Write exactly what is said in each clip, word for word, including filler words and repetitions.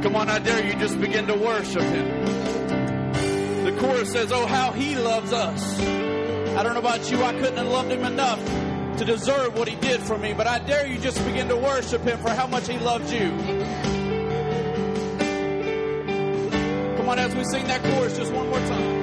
Come on, I dare you just begin to worship him. The chorus says, oh, how he loves us. I don't know about you, I couldn't have loved him enough to deserve what he did for me, but I dare you just begin to worship him for how much he loved you. Come on, as we sing that chorus just one more time.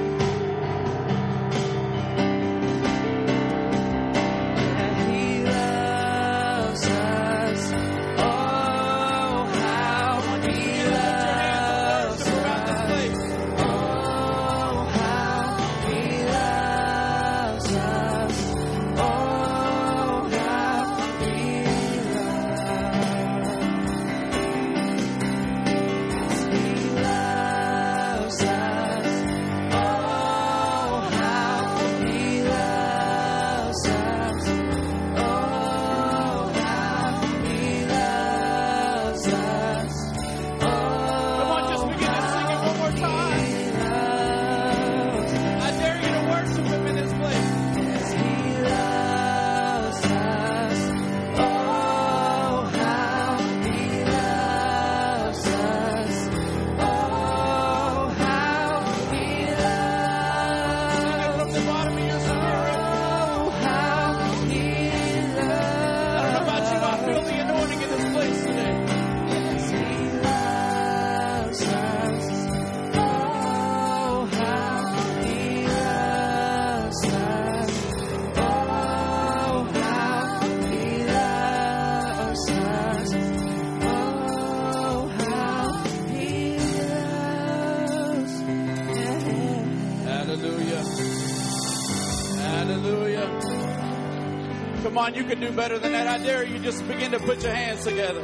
Come on, you can do better than that. I dare you just begin to put your hands together.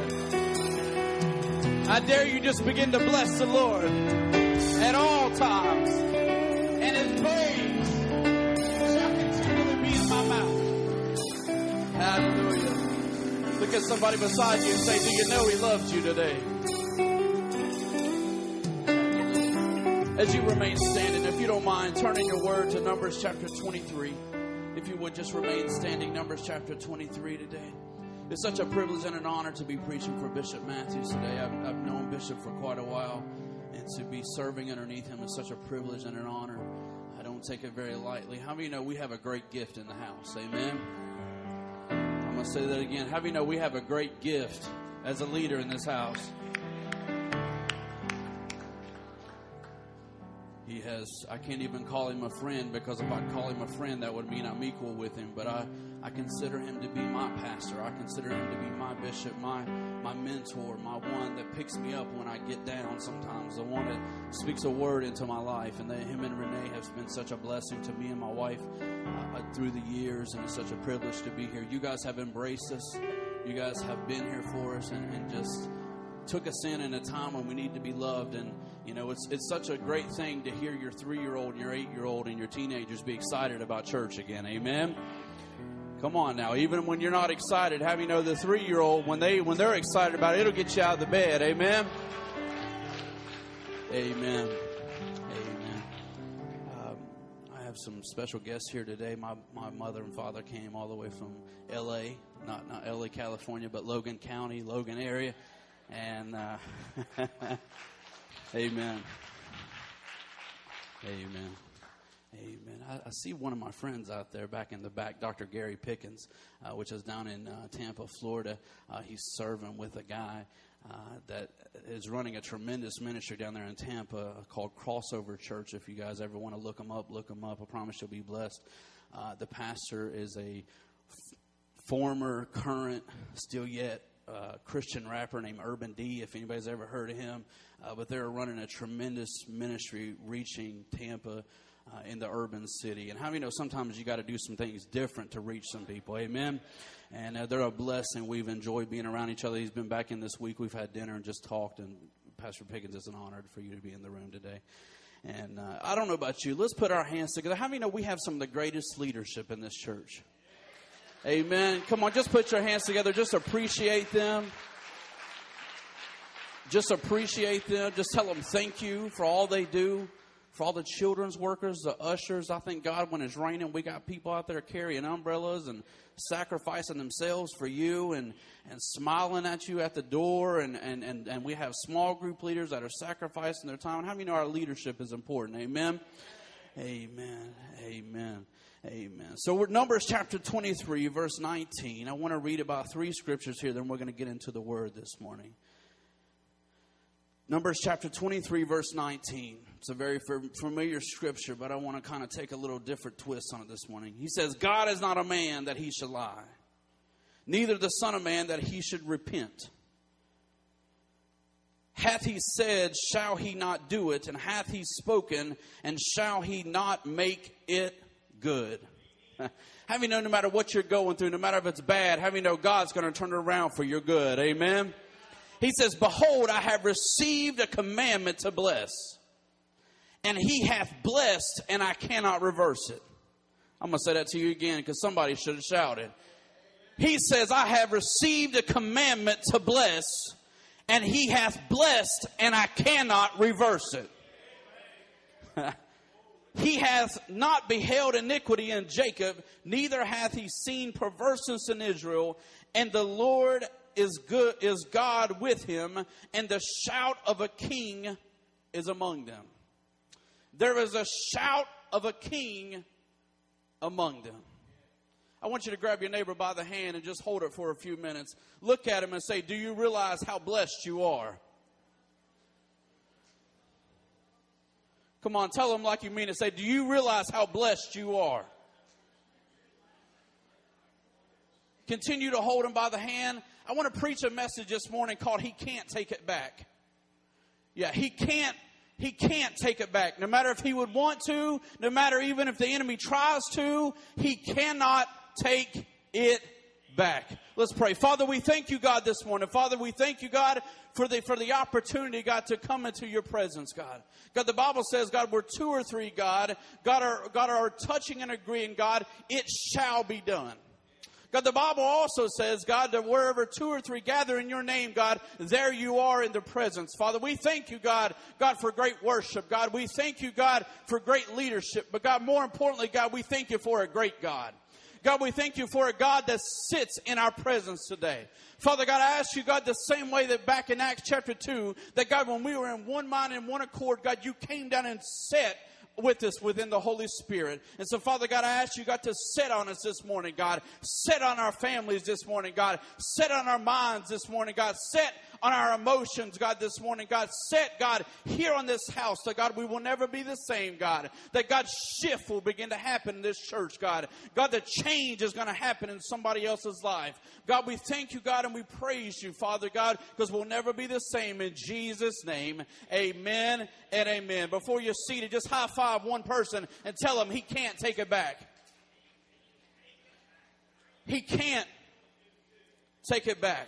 I dare you just begin to bless the Lord at all times. And his praise shall continually be in my mouth. Hallelujah. Look at somebody beside you and say, do you know he loves you today? As you remain standing, if you don't mind, turn in your word to Numbers chapter twenty-three. If you would just remain standing, Numbers chapter twenty-three today. It's such a privilege and an honor to be preaching for Bishop Matthews today. I've, I've known Bishop for quite a while, and to be serving underneath him is such a privilege and an honor. I don't take it very lightly. How many know we have a great gift in the house? Amen? I'm going to say that again. How many know we have a great gift as a leader in this house? He has, I can't even call him a friend, because if I call him a friend, that would mean I'm equal with him. But I, I consider him to be my pastor. I consider him to be my bishop, my my mentor, my one that picks me up when I get down sometimes, the one that speaks a word into my life. And that him and Renee have been such a blessing to me and my wife uh, through the years, and it's such a privilege to be here. You guys have embraced us. You guys have been here for us and, and just took us in in a time when we need to be loved. And you know, it's it's such a great thing to hear your three-year-old and your eight-year-old and your teenagers be excited about church again. Amen. Come on now, even when you're not excited, have you know the three-year-old, when they when they're excited about it, it'll get you out of the bed. Amen. Amen. Amen. Um, I have some special guests here today. My my mother and father came all the way from L A, not not L A, California, but Logan County, Logan area. And uh, amen. Amen. Amen. I, I see one of my friends out there back in the back, Doctor Gary Pickens, uh, which is down in uh, Tampa, Florida. Uh, he's serving with a guy uh, that is running a tremendous ministry down there in Tampa called Crossover Church. If you guys ever want to look him up, look him up. I promise you'll be blessed. Uh, the pastor is a f- former, current, still yet Uh, Christian rapper named Urban D, if anybody's ever heard of him. Uh, but they're running a tremendous ministry reaching Tampa uh, in the urban city. And how many know sometimes you got to do some things different to reach some people? Amen. And uh, they're a blessing. We've enjoyed being around each other. He's been back in this week. We've had dinner and just talked. And Pastor Pickens, it's an honor for you to be in the room today. And uh, I don't know about you. Let's put our hands together. How many know we have some of the greatest leadership in this church? Amen. Come on, just put your hands together. Just appreciate them. Just appreciate them. Just tell them thank you for all they do For all the children's workers, the ushers, I thank God when it's raining, we got people out there carrying umbrellas and sacrificing themselves for you and, and smiling at you at the door. And, and, and, and we have small group leaders that are sacrificing their time. And how many know our leadership is important? Amen? Amen. Amen. Amen. So we're Numbers chapter twenty-three, verse nineteen. I want to read about three scriptures here, then we're going to get into the word this morning. Numbers chapter twenty-three, verse nineteen. It's a very familiar scripture, but I want to kind of take a little different twist on it this morning. He says, God is not a man that he should lie, neither the son of man that he should repent. Hath he said, shall he not do it? And hath he spoken, and shall he not make it good? Have you know no matter what you're going through, no matter if it's bad, have you know God's going to turn it around for your good? Amen. He says, behold, I have received a commandment to bless, and he hath blessed, and I cannot reverse it. I'm going to say that to you again because somebody should have shouted. He says, I have received a commandment to bless, and he hath blessed, and I cannot reverse it. He hath not beheld iniquity in Jacob, neither hath he seen perverseness in Israel, and the Lord is good, is God with him, and the shout of a king is among them. There is a shout of a king among them. I want you to grab your neighbor by the hand and just hold it for a few minutes. Look at him and say, do you realize how blessed you are? Come on, tell him like you mean it. Say, do you realize how blessed you are? Continue to hold him by the hand. I want to preach a message this morning called He Can't Take It Back. Yeah, he can't, he can't take it back. No matter if he would want to, no matter even if the enemy tries to, he cannot take it back. Let's pray. Father, we thank you, God, this morning. Father, we thank you, God, for the for the opportunity, God, to come into your presence, God. God, the Bible says, God, we're two or three, God. God are, God are touching and agreeing, God, it shall be done. God, the Bible also says, God, that wherever two or three gather in your name, God, there you are in the presence. Father, we thank you, God, God, for great worship. God, we thank you, God, for great leadership. But God, more importantly, God, we thank you for a great God. God, we thank you for a God that sits in our presence today. Father God, I ask you, God, the same way that back in Acts chapter two, that God, when we were in one mind and one accord, God, you came down and sat with us within the Holy Spirit. And so, Father God, I ask you, God, to sit on us this morning, God. Sit on our families this morning, God. Sit on our minds this morning, God. Sit on our emotions, God, this morning, God. Sit, God, here on this house, that, God, we will never be the same, God. That, God, shift will begin to happen in this church, God. God, the change is going to happen in somebody else's life. God, we thank you, God, and we praise you, Father God, because we'll never be the same. In Jesus' name, amen and amen. Before you're seated, just high five one person and tell him he can't take it back. He can't take it back.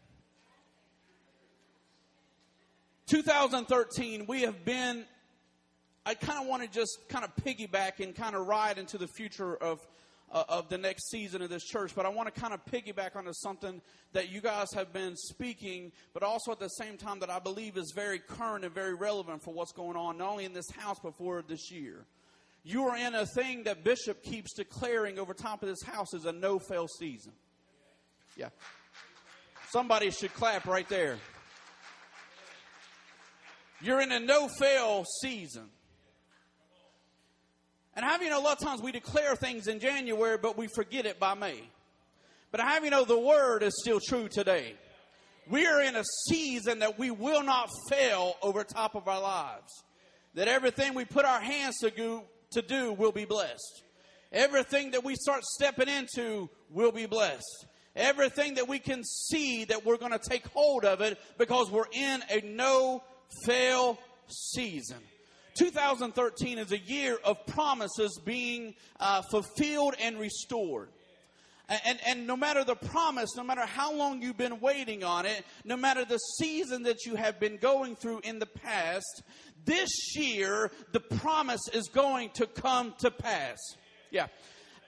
two thousand thirteen, we have been, I kind of want to just kind of piggyback and kind of ride into the future of uh, of the next season of this church, but I want to kind of piggyback onto something that you guys have been speaking, but also at the same time that I believe is very current and very relevant for what's going on, not only in this house, but for this year. You are in a thing that Bishop keeps declaring over top of this house is a no-fail season. Yeah. Somebody should clap right there. You're in a no-fail season. And how do you know a lot of times we declare things in January, but we forget it by May? But how do you know the word is still true today? We are in a season that we will not fail over top of our lives. That everything we put our hands to do, to do will be blessed. Everything that we start stepping into will be blessed. Everything that we can see that we're going to take hold of it because we're in a no-fail season. two thousand thirteen is a year of promises being uh, fulfilled and restored. And, and, and no matter the promise, no matter how long you've been waiting on it, no matter the season that you have been going through in the past, this year, the promise is going to come to pass. Yeah.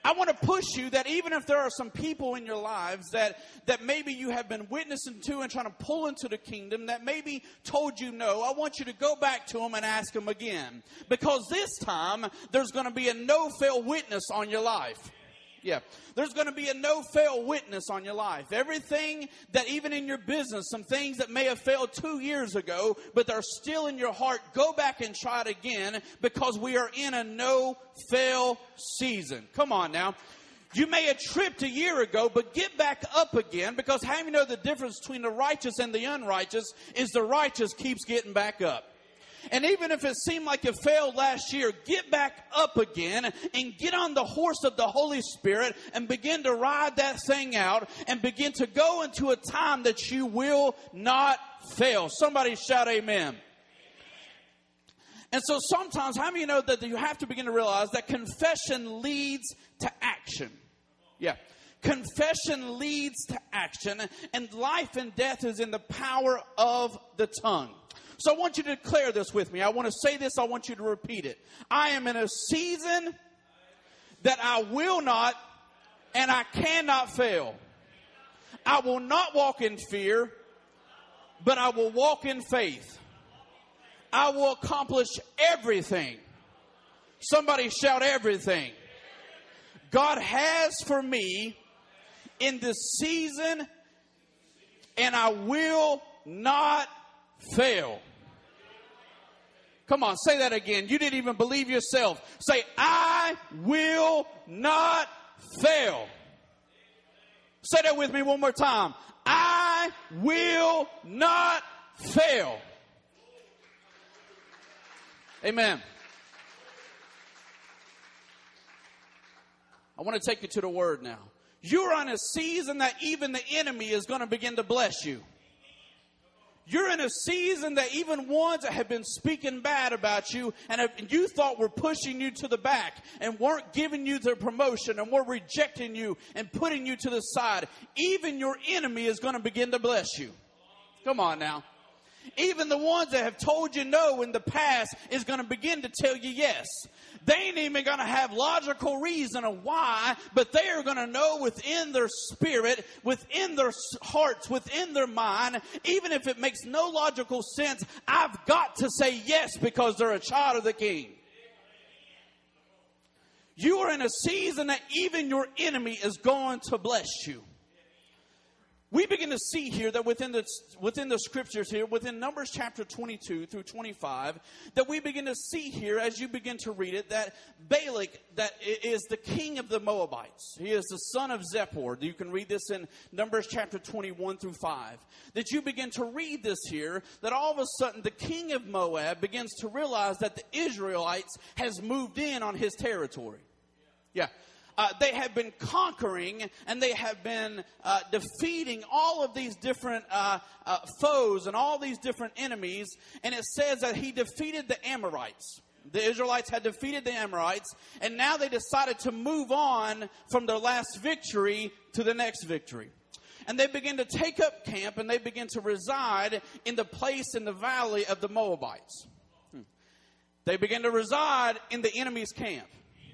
I want to push you that even if there are some people in your lives that, that maybe you have been witnessing to and trying to pull into the kingdom that maybe told you no, I want you to go back to them and ask them again. Because this time, there's going to be a no-fail witness on your life. Yeah, there's going to be a no-fail witness on your life. Everything that even in your business, some things that may have failed two years ago, but they're still in your heart, go back and try it again because we are in a no-fail season. Come on now. You may have tripped a year ago, but get back up again because how do you know the difference between the righteous and the unrighteous is the righteous keeps getting back up. And even if it seemed like it failed last year, get back up again and get on the horse of the Holy Spirit and begin to ride that thing out and begin to go into a time that you will not fail. Somebody shout amen. And so sometimes, how many of you know that you have to begin to realize that confession leads to action? Yeah. Confession leads to action, and life and death is in the power of the tongue. So I want you to declare this with me. I want to say this. I want you to repeat it. I am in a season that I will not and I cannot fail. I will not walk in fear, but I will walk in faith. I will accomplish everything. Somebody shout everything. God has for me in this season, and I will not fail. Come on, say that again. You didn't even believe yourself. Say, I will not fail. Say that with me one more time. I will not fail. Amen. I want to take you to the word now. You're on a season that even the enemy is going to begin to bless you. You're in a season that even ones that have been speaking bad about you and have, you thought were pushing you to the back and weren't giving you the promotion and were rejecting you and putting you to the side. Even your enemy is going to begin to bless you. Come on now. Even the ones that have told you no in the past is going to begin to tell you yes. They ain't even going to have logical reason of why, but they are going to know within their spirit, within their hearts, within their mind, even if it makes no logical sense, I've got to say yes because they're a child of the King. You are in a season that even your enemy is going to bless you. We begin to see here that within the, within the scriptures here, within Numbers chapter twenty-two through twenty-five, that we begin to see here as you begin to read it, that Balak, that is the king of the Moabites. He is the son of Zippor. You can read this in Numbers chapter twenty-one through five. That you begin to read this here, that all of a sudden the king of Moab begins to realize that the Israelites has moved in on his territory. Yeah. Uh, they have been conquering and they have been uh, defeating all of these different uh, uh, foes and all these different enemies. And it says that he defeated the Amorites. The Israelites had defeated the Amorites. And now they decided to move on from their last victory to the next victory. And they begin to take up camp and they begin to reside in the place in the valley of the Moabites. Hmm. They begin to reside in the enemy's camp.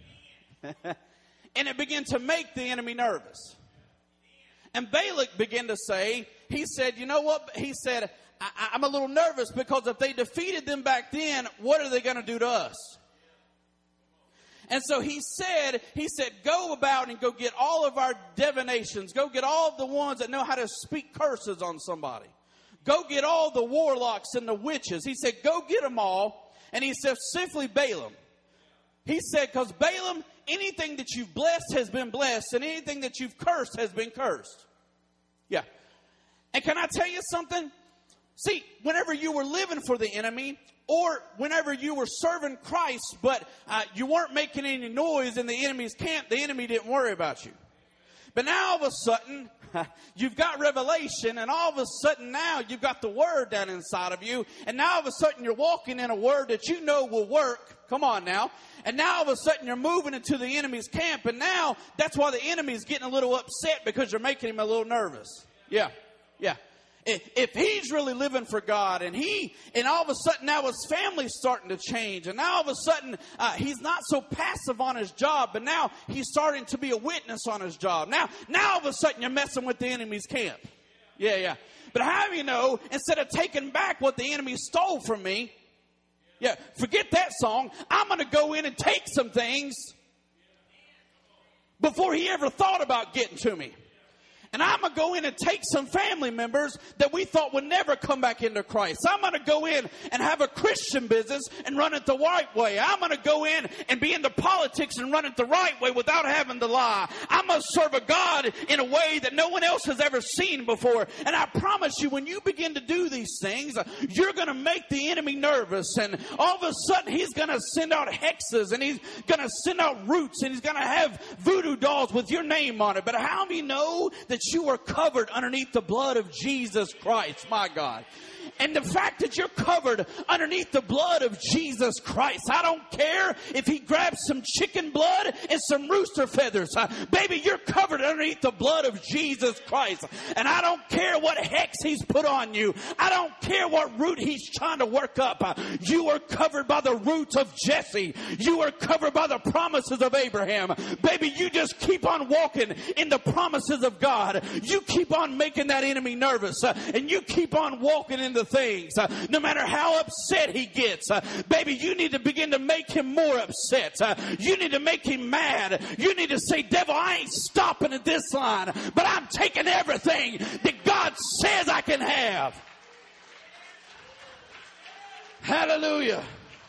And it began to make the enemy nervous. And Balak began to say, he said, you know what? He said, I- I'm a little nervous because if they defeated them back then, what are they going to do to us? And so he said, he said, go about and go get all of our divinations. Go get all of the ones that know how to speak curses on somebody. Go get all the warlocks and the witches. He said, go get them all. And he said, simply Balaam. He said, because Balaam, anything that you've blessed has been blessed, and anything that you've cursed has been cursed. Yeah. And can I tell you something? See, whenever you were living for the enemy, or whenever you were serving Christ, but uh, you weren't making any noise in the enemy's camp, the enemy didn't worry about you. But now all of a sudden, you've got revelation, and all of a sudden now you've got the word down inside of you, and now all of a sudden you're walking in a word that you know will work. Come on now. And now all of a sudden you're moving into the enemy's camp, and now that's why the enemy's getting a little upset because you're making him a little nervous. Yeah, yeah. If he's really living for God, and he, and all of a sudden now his family's starting to change, and now all of a sudden uh, he's not so passive on his job, but now he's starting to be a witness on his job. Now, now all of a sudden you're messing with the enemy's camp. Yeah, yeah. But how do you know, instead of taking back what the enemy stole from me, yeah, forget that song, I'm going to go in and take some things before he ever thought about getting to me. And I'm going to go in and take some family members that we thought would never come back into Christ. I'm going to go in and have a Christian business and run it the right way. I'm going to go in and be into politics and run it the right way without having to lie. I'm going to serve a God in a way that no one else has ever seen before. And I promise you, when you begin to do these things, you're going to make the enemy nervous. And all of a sudden, he's going to send out hexes, and he's going to send out roots, and he's going to have voodoo dolls with your name on it. But how do you know that you are covered underneath the blood of Jesus Christ, my God? And the fact that you're covered underneath the blood of Jesus Christ, I don't care if he grabs some chicken blood and some rooster feathers. Uh, baby, you're covered underneath the blood of Jesus Christ. And I don't care what hex he's put on you. I don't care what root he's trying to work up. Uh, you are covered by the roots of Jesse. You are covered by the promises of Abraham. Baby, you just keep on walking in the promises of God. You keep on making that enemy nervous. Uh, and you keep on walking in the things. Uh, no matter how upset he gets, uh, baby, you need to begin to make him more upset. Uh, you need to make him mad. You need to say, devil, I ain't stopping at this line, but I'm taking everything that God says I can have. Hallelujah.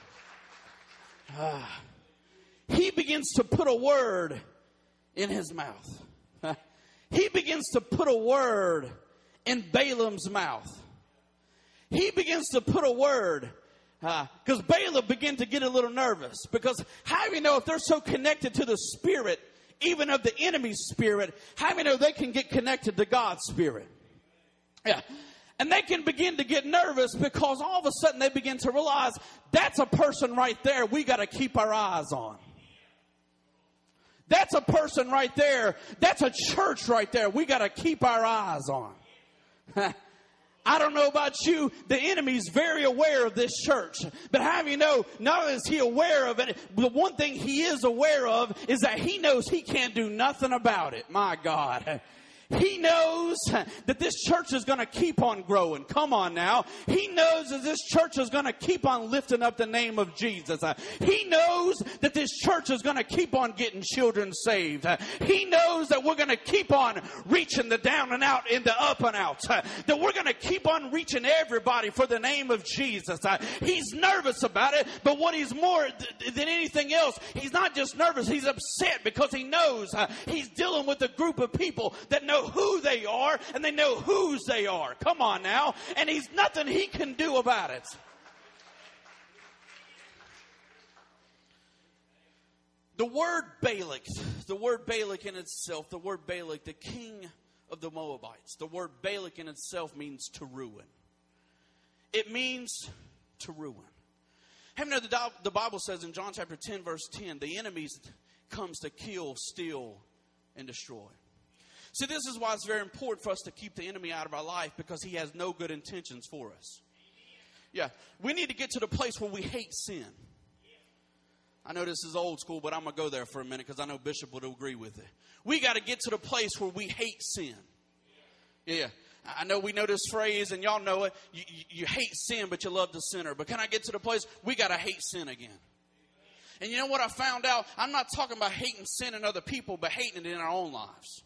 Uh, he begins to put a word in his mouth. Uh, he begins to put a word in Balaam's mouth. He begins to put a word, because uh, Balaam began to get a little nervous. Because how do you know if they're so connected to the spirit, even of the enemy's spirit, how do you know they can get connected to God's spirit? Yeah. And they can begin to get nervous because all of a sudden they begin to realize that's a person right there we got to keep our eyes on. That's a person right there. That's a church right there we got to keep our eyes on. I don't know about you, the enemy's very aware of this church. But how do you know, not only is he aware of it, the one thing he is aware of is that he knows he can't do nothing about it. My God. He knows that this church is going to keep on growing. Come on now. He knows that this church is going to keep on lifting up the name of Jesus. He knows that this church is going to keep on getting children saved. He knows that we're going to keep on reaching the down and out and the up and out. That we're going to keep on reaching everybody for the name of Jesus. He's nervous about it, but what he's more than anything else, he's not just nervous, he's upset because he knows he's dealing with a group of people that know who they are and they know whose they are. Come on now. And he's nothing he can do about it. The word Balak, the word Balak in itself, the word Balak, the king of the Moabites, the word Balak in itself means to ruin. It means to ruin. Have you know the Bible says in John chapter ten verse ten, the enemy comes to kill, steal, and destroy. See, this is why it's very important for us to keep the enemy out of our life, because he has no good intentions for us. Yeah, we need to get to the place where we hate sin. I know this is old school, but I'm going to go there for a minute because I know Bishop would agree with it. We got to get to the place where we hate sin. Yeah, I know we know this phrase and y'all know it. You, you, you hate sin, but you love the sinner. But can I get to the place we got to hate sin again? And you know what I found out? I'm not talking about hating sin in other people, but hating it in our own lives.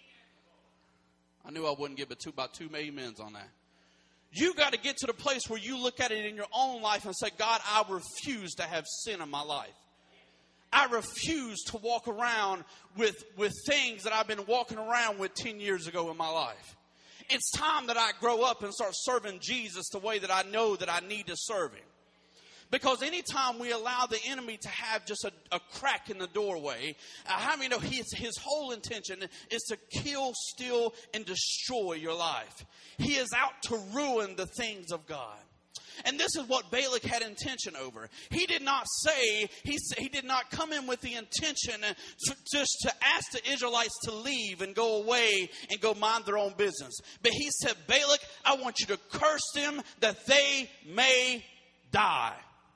I knew I wouldn't get but two, about two amens on that. You got to get to the place where you look at it in your own life and say, God, I refuse to have sin in my life. I refuse to walk around with, with things that I've been walking around with ten years ago in my life. It's time that I grow up and start serving Jesus the way that I know that I need to serve him. Because anytime we allow the enemy to have just a, a crack in the doorway, uh, how many know his, his whole intention is to kill, steal, and destroy your life. He is out to ruin the things of God. And this is what Balak had intention over. He did not say, he, he did not come in with the intention to, just to ask the Israelites to leave and go away and go mind their own business. But he said, Balak, I want you to curse them that they may die.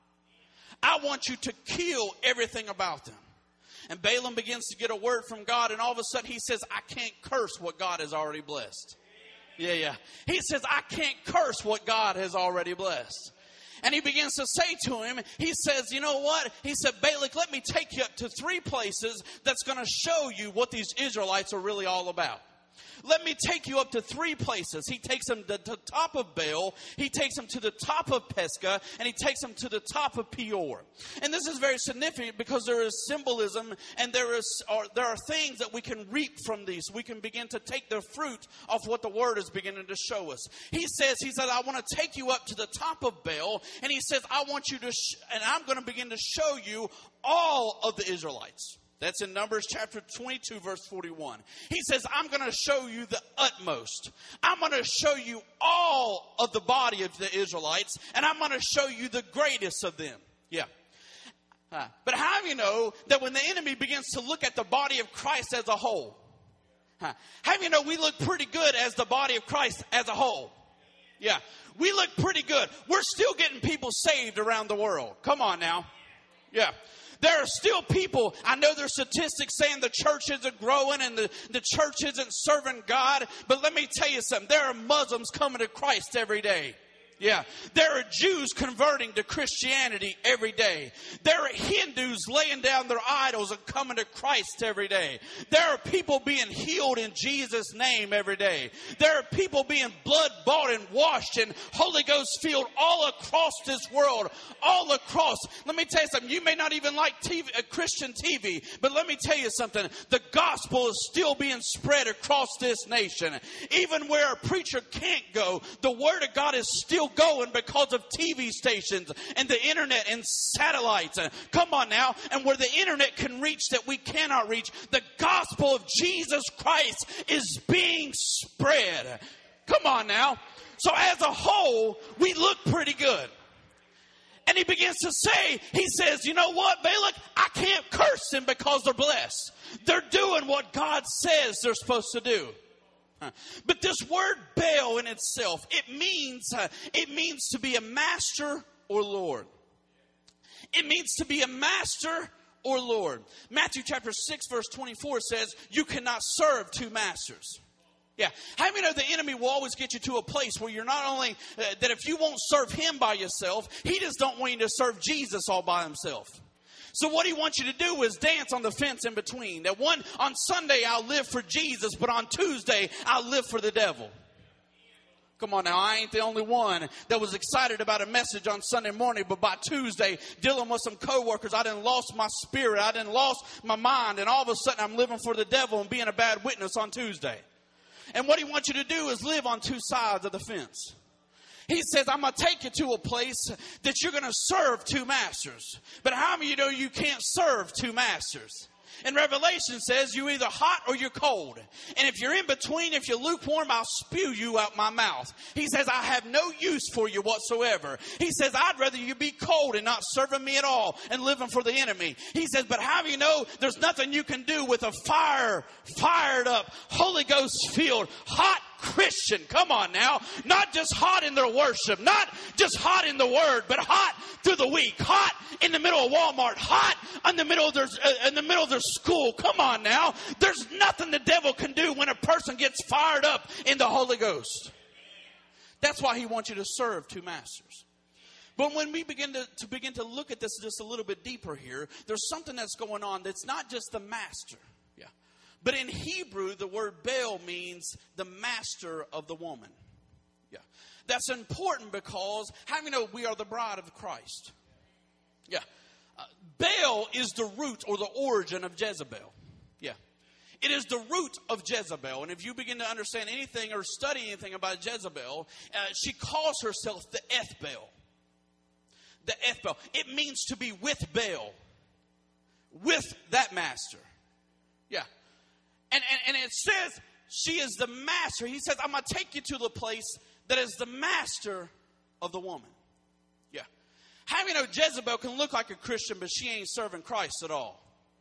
I want you to kill everything about them. And Balaam begins to get a word from God, and all of a sudden he says, I can't curse what God has already blessed. Yeah, yeah. He says, I can't curse what God has already blessed. And he begins to say to him, he says, you know what? He said, Balak, let me take you up to three places that's going to show you what these Israelites are really all about. Let me take you up to three places. He takes them to the top of Baal, he takes them to the top of Pisgah, and he takes them to the top of Peor. And this is very significant because there is symbolism and there is or there are things that we can reap from these. We can begin to take the fruit of what the Word is beginning to show us. He says, he said, I want to take you up to the top of Baal, and he says, I want you to, sh- and I'm going to begin to show you all of the Israelites. That's in Numbers chapter twenty-two, verse forty-one. He says, I'm going to show you the utmost. I'm going to show you all of the body of the Israelites, and I'm going to show you the greatest of them. Yeah. Uh, but how do you know that when the enemy begins to look at the body of Christ as a whole? Huh, how do you know we look pretty good as the body of Christ as a whole? Yeah. We look pretty good. We're still getting people saved around the world. Come on now. Yeah. There are still people, I know there's statistics saying the church isn't growing and the, the church isn't serving God. But let me tell you something. There are Muslims coming to Christ every day. Yeah, there are Jews converting to Christianity every day. There are Hindus laying down their idols and coming to Christ every day. There are people being healed in Jesus' name every day. There are people being blood bought and washed and Holy Ghost filled all across this world, all across. Let me tell you something. You may not even like T V, uh, Christian T V, but let me tell you something. The gospel is still being spread across this nation. Even where a preacher can't go, the word of God is still going because of T V stations and the internet and satellites. Come on now. And where the internet can reach that we cannot reach, the gospel of Jesus Christ is being spread. Come on now. So as a whole, we look pretty good. And he begins to say, he says, you know what, Balak? I can't curse them because they're blessed. They're doing what God says they're supposed to do. But this word Baal in itself, it means uh, it means to be a master or lord. It means to be a master or lord. Matthew chapter six verse twenty-four says, you cannot serve two masters. Yeah. How many know the enemy will always get you to a place where you're not only, uh, that if you won't serve him by yourself, he just don't want you to serve Jesus all by himself. So what he wants you to do is dance on the fence in between. That one, on Sunday I'll live for Jesus, but on Tuesday I'll live for the devil. Come on now, I ain't the only one that was excited about a message on Sunday morning, but by Tuesday, dealing with some coworkers, I done lost my spirit, I done lost my mind, and all of a sudden I'm living for the devil and being a bad witness on Tuesday. And what he wants you to do is live on two sides of the fence. He says, I'm going to take you to a place that you're going to serve two masters. But how many of you know you can't serve two masters? And Revelation says you're either hot or you're cold. And if you're in between, if you're lukewarm, I'll spew you out my mouth. He says, I have no use for you whatsoever. He says, I'd rather you be cold and not serving me at all and living for the enemy. He says, but how do you know there's nothing you can do with a fire, fired up, Holy Ghost filled, hot Christian? Come on now. Not just hot in their worship, not just hot in the word, but hot through the week, hot in the middle of Walmart, hot in the middle of their, uh, in the middle of their school. Come on now. There's nothing the devil can do when a person gets fired up in the Holy Ghost. That's why he wants you to serve two masters. But when we begin to, to begin to look at this just a little bit deeper here, there's something that's going on that's not just the master. Yeah. But in Hebrew, the word Baal means the master of the woman. Yeah. That's important because how many know we are the bride of Christ? Yeah. Uh, Baal is the root or the origin of Jezebel. Yeah. It is the root of Jezebel. And if you begin to understand anything or study anything about Jezebel, uh, she calls herself the Ethbaal. The Ethbaal. It means to be with Baal. With that master. Yeah. And, and, and it says she is the master. He says, I'm going to take you to the place that is the master of the woman. How many know Jezebel can look like a Christian, but she ain't serving Christ at all?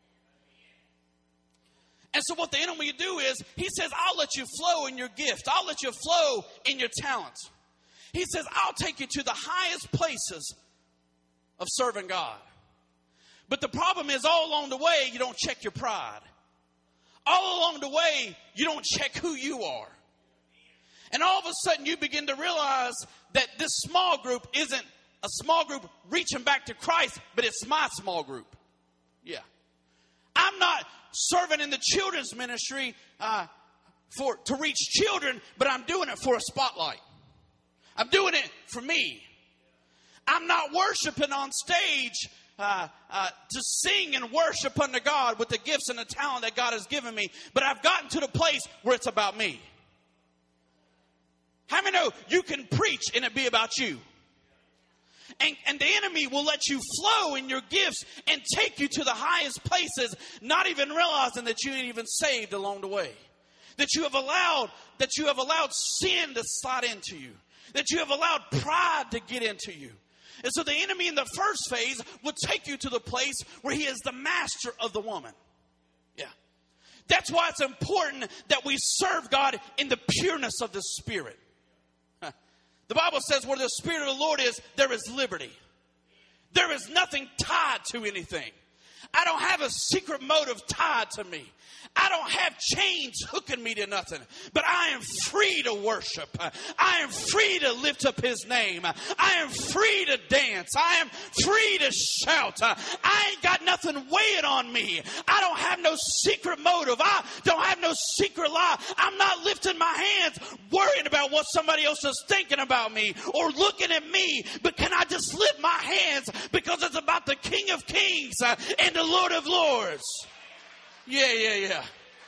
And so what the enemy will do is, he says, I'll let you flow in your gift. I'll let you flow in your talent. He says, I'll take you to the highest places of serving God. But the problem is, all along the way, you don't check your pride. All along the way, you don't check who you are. And all of a sudden, you begin to realize that this small group isn't a small group reaching back to Christ, but it's my small group. Yeah. I'm not serving in the children's ministry uh, for to reach children, but I'm doing it for a spotlight. I'm doing it for me. I'm not worshiping on stage uh, uh, to sing and worship unto God with the gifts and the talent that God has given me, but I've gotten to the place where it's about me. How many know you can preach and it be about you? And, and the enemy will let you flow in your gifts and take you to the highest places, not even realizing that you ain't even saved along the way. That you have allowed, that you have allowed sin to slide into you. That you have allowed pride to get into you. And so the enemy in the first phase will take you to the place where he is the master of the woman. Yeah. That's why it's important that we serve God in the pureness of the Spirit. The Bible says where the Spirit of the Lord is, there is liberty. There is nothing tied to anything. I don't have a secret motive tied to me. I don't have chains hooking me to nothing. But I am free to worship. I am free to lift up his name. I am free to dance. I am free to shout. I ain't got nothing weighing on me. I don't have no secret motive. I don't have no secret lie. I'm not lifting my hands worrying about what somebody else is thinking about me or looking at me. But can I just lift my hands because it's about the King of Kings and the Lord of Lords? Yeah, yeah, yeah.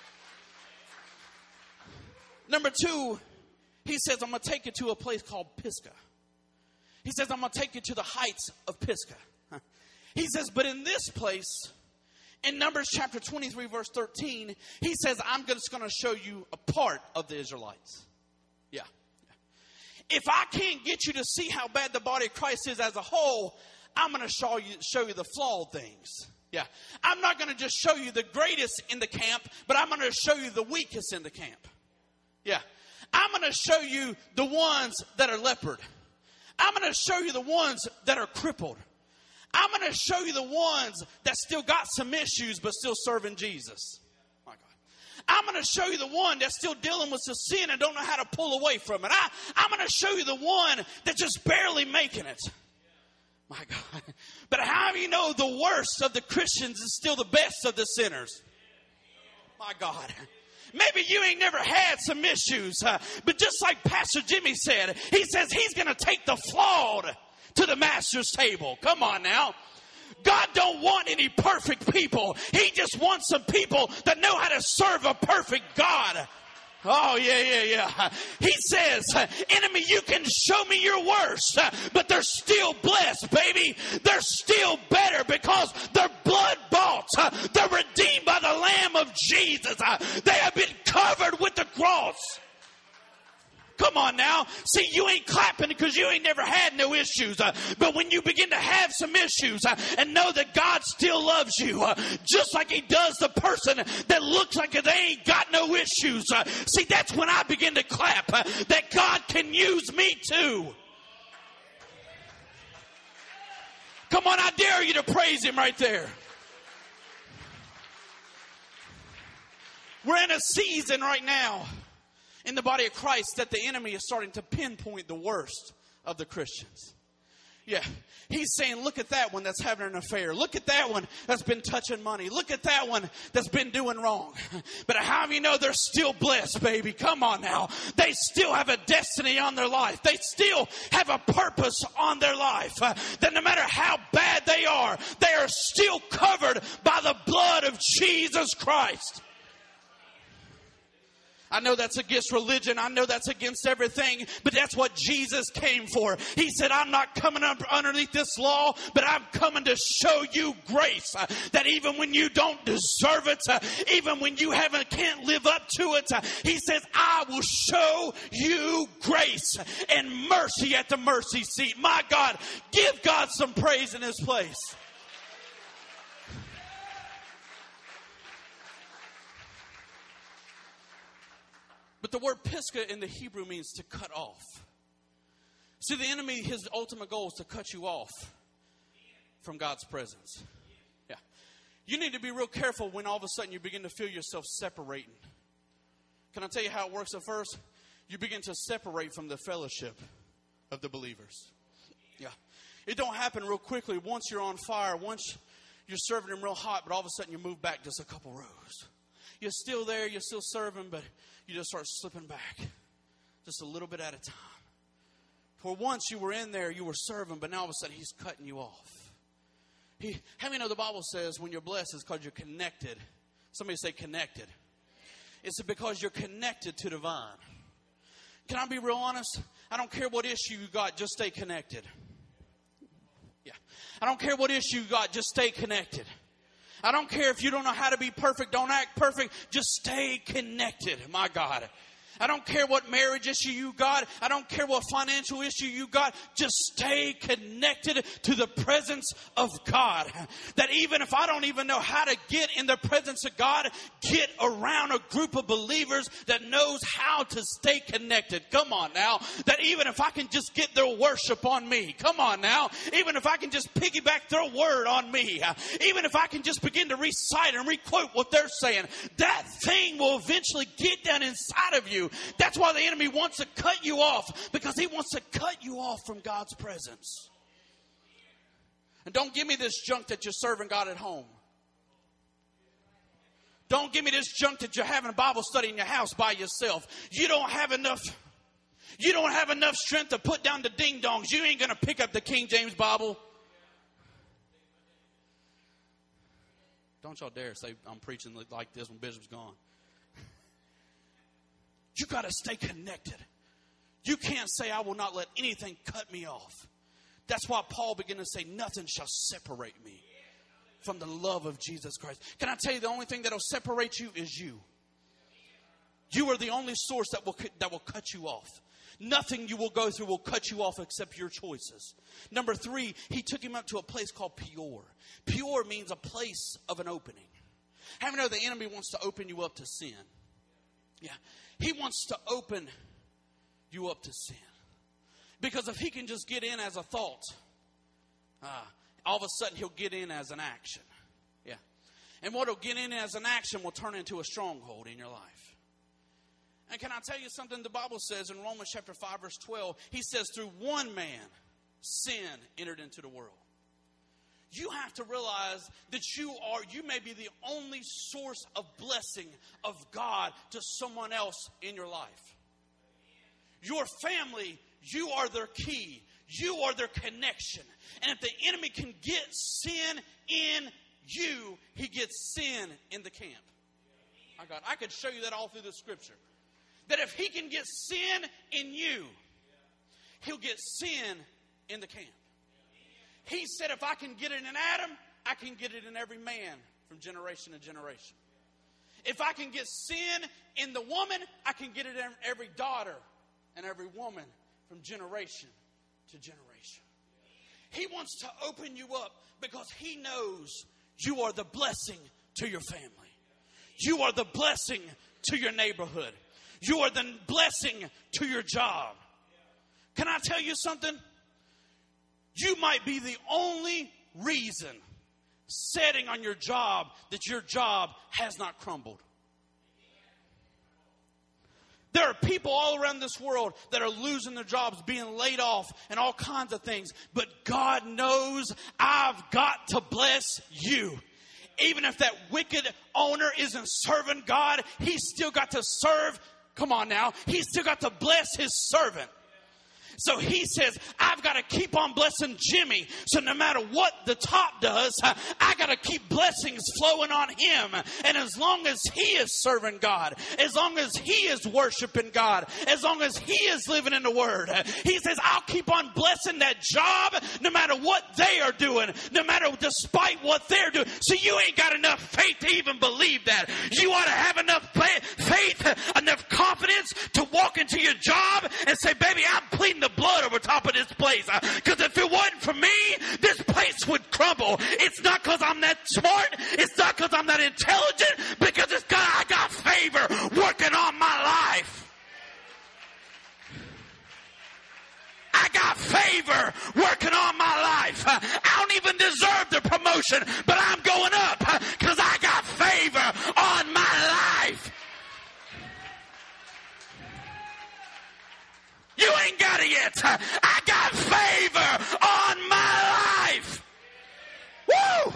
Number two, he says, I'm going to take you to a place called Pisgah. He says, I'm going to take you to the heights of Pisgah. He says, but in this place, in Numbers chapter twenty-three, verse thirteen, he says, I'm just going to show you a part of the Israelites. Yeah. If I can't get you to see how bad the body of Christ is as a whole, I'm going to show you, show you the flawed things. Yeah. I'm not going to just show you the greatest in the camp, but I'm going to show you the weakest in the camp. Yeah. I'm going to show you the ones that are leopard. I'm going to show you the ones that are crippled. I'm going to show you the ones that still got some issues but still serving Jesus. My God. I'm going to show you the one that's still dealing with the sin and don't know how to pull away from it. I, I'm going to show you the one that's just barely making it. My God. But how do you know the worst of the Christians is still the best of the sinners? My God. Maybe you ain't never had some issues, uh, but just like Pastor Jimmy said, he says he's going to take the flawed to the master's table. Come on now. God don't want any perfect people. He just wants some people that know how to serve a perfect God. Oh, yeah, yeah, yeah. He says, enemy, you can show me your worst, but they're still blessed, baby. They're still better because they're blood bought. They're redeemed by the Lamb of Jesus. They have been covered with the cross. Come on now. See, you ain't clapping because you ain't never had no issues. Uh, but when you begin to have some issues uh, and know that God still loves you, uh, just like he does the person that looks like they ain't got no issues. Uh, see, that's when I begin to clap uh, that God can use me too. Come on, I dare you to praise him right there. We're in a season right now in the body of Christ that the enemy is starting to pinpoint the worst of the Christians. Yeah. He's saying, look at that one that's having an affair. Look at that one that's been touching money. Look at that one that's been doing wrong. But how do you know they're still blessed, baby? Come on now. They still have a destiny on their life. They still have a purpose on their life. Uh, that no matter how bad they are, they are still covered by the blood of Jesus Christ. I know that's against religion. I know that's against everything, but that's what Jesus came for. He said, I'm not coming up underneath this law, but I'm coming to show you grace. Uh, that even when you don't deserve it, uh, even when you haven't, can't live up to it, uh, he says, I will show you grace and mercy at the mercy seat. My God, give God some praise in this place. But the word pisca in the Hebrew means to cut off. See, the enemy, his ultimate goal is to cut you off from God's presence. Yeah. You need to be real careful when all of a sudden you begin to feel yourself separating. Can I tell you how it works at first? You begin to separate from the fellowship of the believers. Yeah. It don't happen real quickly. Once you're on fire, once you're serving them real hot, but all of a sudden you move back just a couple rows. You're still there, you're still serving, but you just start slipping back just a little bit at a time. For once you were in there, you were serving, but now all of a sudden he's cutting you off. He, how many know the Bible says when you're blessed, it's because you're connected? Somebody say connected. It's because you're connected to the vine. Can I be real honest? I don't care what issue you got, just stay connected. Yeah. I don't care what issue you got, just stay connected. I don't care if you don't know how to be perfect, don't act perfect, just stay connected, my God. I don't care what marriage issue you got. I don't care what financial issue you got. Just stay connected to the presence of God. That even if I don't even know how to get in the presence of God, get around a group of believers that knows how to stay connected. Come on now. That even if I can just get their worship on me. Come on now. Even if I can just piggyback their word on me. Even if I can just begin to recite and requote what they're saying. That thing will eventually get down inside of you. That's why the enemy wants to cut you off, because he wants to cut you off from God's presence. And don't give me this junk that you're serving God at home. Don't give me this junk that you're having a Bible study in your house by yourself. You don't have enough, you don't have enough strength to put down the ding dongs. You ain't going to pick up the King James Bible. Don't y'all dare say I'm preaching like this when Bishop's gone. You got to stay connected. You can't say, I will not let anything cut me off. That's why Paul began to say, nothing shall separate me from the love of Jesus Christ. Can I tell you, the only thing that will separate you is you. You are the only source that will, that will cut you off. Nothing you will go through will cut you off except your choices. Number three, he took him up to a place called Peor. Peor means a place of an opening. How many know the enemy wants to open you up to sin? Yeah. He wants to open you up to sin. Because if he can just get in as a thought, uh, all of a sudden he'll get in as an action. Yeah. And what he'll get in as an action will turn into a stronghold in your life. And can I tell you something? The Bible says in Romans chapter five, verse twelve, he says, through one man, sin entered into the world. You have to realize that you are, you may be the only source of blessing of God to someone else in your life. Your family, you are their key. You are their connection. And if the enemy can get sin in you, he gets sin in the camp. My God, I could show you that all through the scripture. That if he can get sin in you, he'll get sin in the camp. He said, if I can get it in Adam, I can get it in every man from generation to generation. If I can get sin in the woman, I can get it in every daughter and every woman from generation to generation. He wants to open you up because he knows you are the blessing to your family. You are the blessing to your neighborhood. You are the blessing to your job. Can I tell you something? You might be the only reason setting on your job that your job has not crumbled. There are people all around this world that are losing their jobs, being laid off, and all kinds of things. But God knows I've got to bless you. Even if that wicked owner isn't serving God, he's still got to serve. Come on now. He's still got to bless his servant. So he says, I've got to keep on blessing Jimmy. So no matter what the top does, I got to keep blessings flowing on him. And as long as he is serving God, as long as he is worshiping God, as long as he is living in the Word, he says, I'll keep on blessing that job no matter what they are doing, no matter despite what they're doing. So you ain't got enough faith to even believe that. You ought to have enough faith, enough confidence to walk into your job and say, baby, I'm pleading the blood over top of this place. Because if it wasn't for me, this place would crumble. It's not because I'm that smart. It's not because I'm that intelligent. Because it's because I got favor working on my life. I got favor working on my life. I don't even deserve the promotion, but I'm going up because I got favor on my life. You ain't got it yet. I got favor on my life. Woo!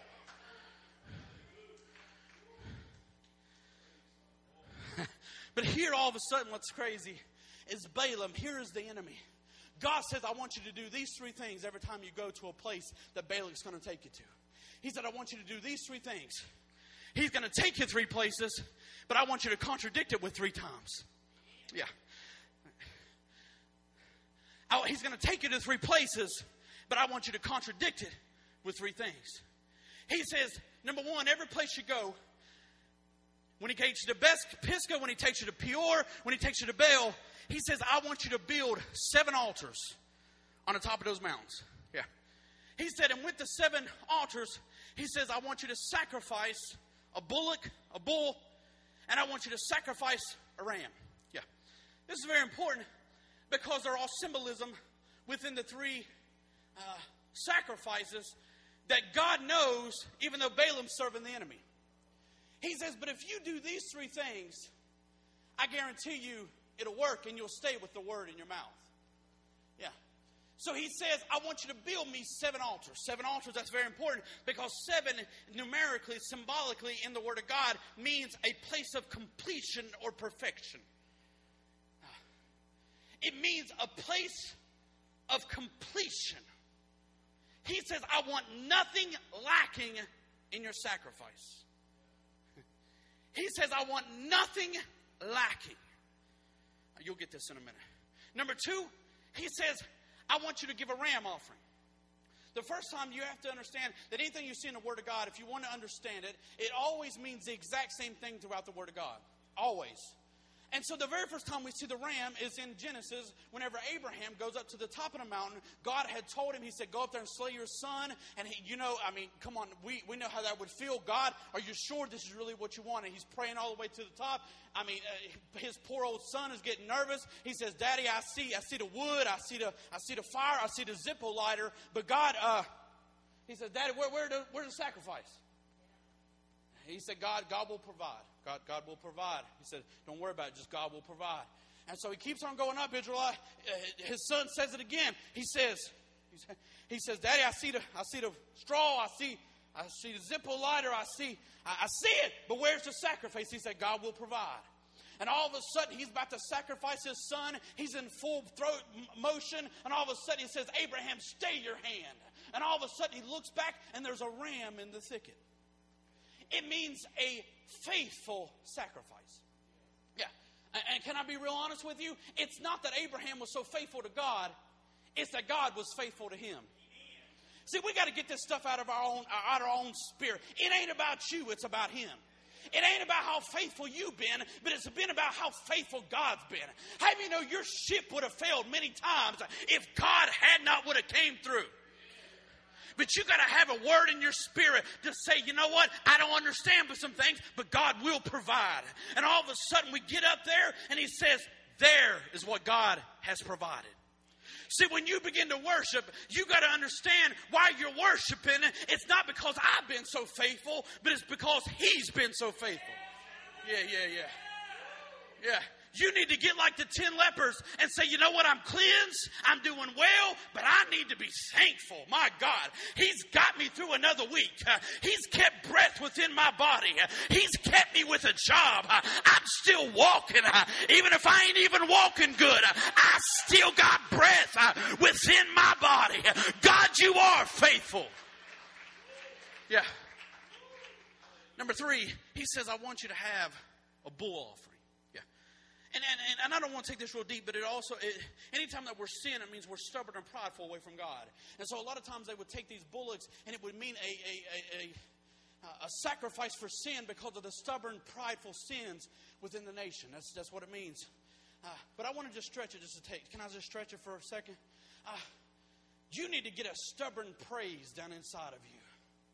But here all of a sudden what's crazy is Balaam. Here is the enemy. God says, I want you to do these three things every time you go to a place that Balak's going to take you to. He said, I want you to do these three things. He's going to take you three places, but I want you to contradict it with three times. Yeah. He's going to take you to three places, but I want you to contradict it with three things. He says, number one, every place you go, when he takes you to Pisgah, when he takes you to Peor, when he takes you to Baal, he says, I want you to build seven altars on the top of those mountains. Yeah. He said, and with the seven altars, he says, I want you to sacrifice a bullock, a bull, and I want you to sacrifice a ram. Yeah. This is very important because they're all symbolism within the three uh, sacrifices that God knows, even though Balaam's serving the enemy. He says, but if you do these three things, I guarantee you it'll work and you'll stay with the word in your mouth. Yeah. So he says, I want you to build me seven altars. Seven altars, that's very important because seven, numerically, symbolically, in the Word of God, means a place of completion or perfection. It means a place of completion. He says, I want nothing lacking in your sacrifice. He says, I want nothing lacking. You'll get this in a minute. Number two, he says, I want you to give a ram offering. The first time you have to understand that anything you see in the Word of God, if you want to understand it, it always means the exact same thing throughout the Word of God. Always. And so the very first time we see the ram is in Genesis. Whenever Abraham goes up to the top of the mountain, God had told him, he said, go up there and slay your son. And he, you know, I mean, come on, we, we know how that would feel. God, are you sure this is really what you want? And he's praying all the way to the top. I mean, uh, his poor old son is getting nervous. He says, Daddy, I see, I see the wood, I see the, I see the fire, I see the Zippo lighter. But God, uh, he says, Daddy, where, where the, where's the sacrifice? He said, God, God will provide. God, God will provide. He said, don't worry about it. Just God will provide. And so he keeps on going up, Israelite. His son says it again. He says, he says, Daddy, I see the, I see the straw. I see, I see the Zippo lighter. I see, I, I see it. But where's the sacrifice? He said, God will provide. And all of a sudden, he's about to sacrifice his son. He's in full throat motion. And all of a sudden, he says, Abraham, stay your hand. And all of a sudden, he looks back, and there's a ram in the thicket. It means a faithful sacrifice. Yeah. And can I be real honest with you? It's not that Abraham was so faithful to God. It's that God was faithful to him. See, we got to get this stuff out of our own, out of our own spirit. It ain't about you. It's about him. It ain't about how faithful you've been, but it's been about how faithful God's been. How do you know your ship would have failed many times if God had not would have came through? But you got to have a word in your spirit to say, you know what? I don't understand some things, but God will provide. And all of a sudden we get up there and he says, there is what God has provided. See, when you begin to worship, you got to understand why you're worshiping. It's not because I've been so faithful, but it's because he's been so faithful. Yeah, yeah, yeah. Yeah. You need to get like the ten lepers and say, you know what, I'm cleansed, I'm doing well, but I need to be thankful. My God, He's got me through another week. Uh, he's kept breath within my body. Uh, he's kept me with a job. Uh, I'm still walking. Uh, even if I ain't even walking good, uh, I still got breath uh, within my body. Uh, God, you are faithful. Yeah. Number three, He says, I want you to have a bull offering. And, and, and I don't want to take this real deep, but it also, it, anytime that we're sin, it means we're stubborn and prideful away from God. And so a lot of times they would take these bullocks, and it would mean a, a, a, a, a sacrifice for sin because of the stubborn, prideful sins within the nation. That's, that's what it means. Uh, but I want to just stretch it just to take. Can I just stretch it for a second? Uh, you need to get a stubborn praise down inside of you.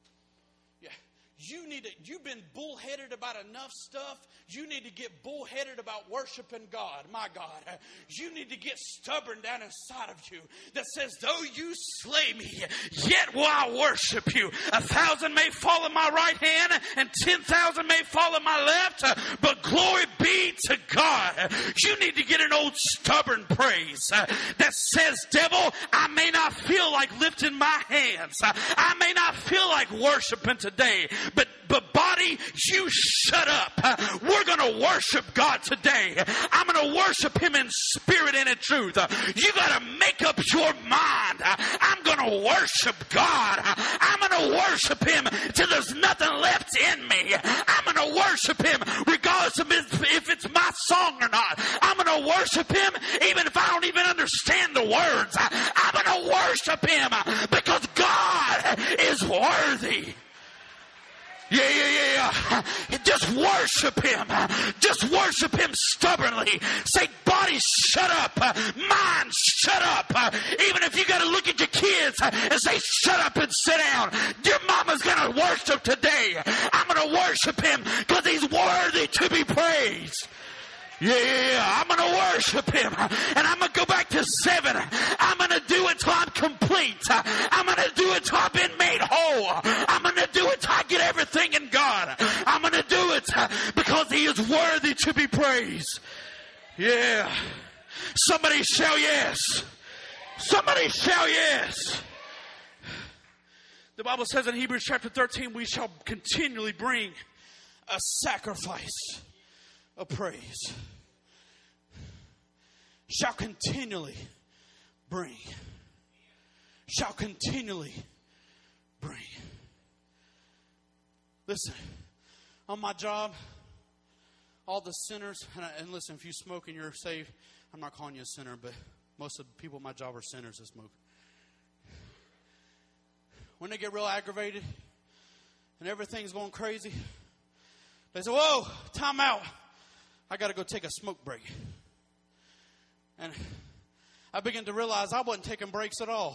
Yeah. You need to, you've been bullheaded about enough stuff. You need to get bullheaded about worshiping God. My God. You need to get stubborn down inside of you that says, though you slay me, yet will I worship you. A thousand may fall in my right hand and ten thousand may fall in my left, but glory be to God. You need to get an old stubborn praise that says, devil, I may not feel like lifting my hands. I may not feel like worshiping today. But, but body, you shut up. We're going to worship God today. I'm going to worship Him in spirit and in truth. You got to make up your mind. I'm going to worship God. I'm going to worship Him till there's nothing left in me. I'm going to worship Him regardless of if it's my song or not. I'm going to worship Him even if I don't even understand the words. I'm going to worship Him because God is worthy. Yeah, yeah, yeah, yeah. Just worship Him. Just worship Him stubbornly. Say, body, shut up. Mind, shut up. Even if you got to look at your kids and say, shut up and sit down. Your mama's going to worship today. I'm going to worship Him because He's worthy to be praised. Yeah, yeah, yeah. I'm going to worship Him. And I'm going to go back to seven. I'm going to do it till I'm complete. I'm going to do it till I've been made whole. I'm going to do it till I get everything in God. I'm going to do it because He is worthy to be praised. Yeah. Somebody shout yes. Somebody shout yes. The Bible says in Hebrews chapter thirteen, we shall continually bring a sacrifice of praise. Shall continually bring. Shall continually bring. Listen, on my job, all the sinners, and, I, and listen, if you smoke and you're saved, I'm not calling you a sinner, but most of the people at my job are sinners that smoke. When they get real aggravated and everything's going crazy, they say, whoa, time out. I got to go take a smoke break. And I began to realize I wasn't taking breaks at all.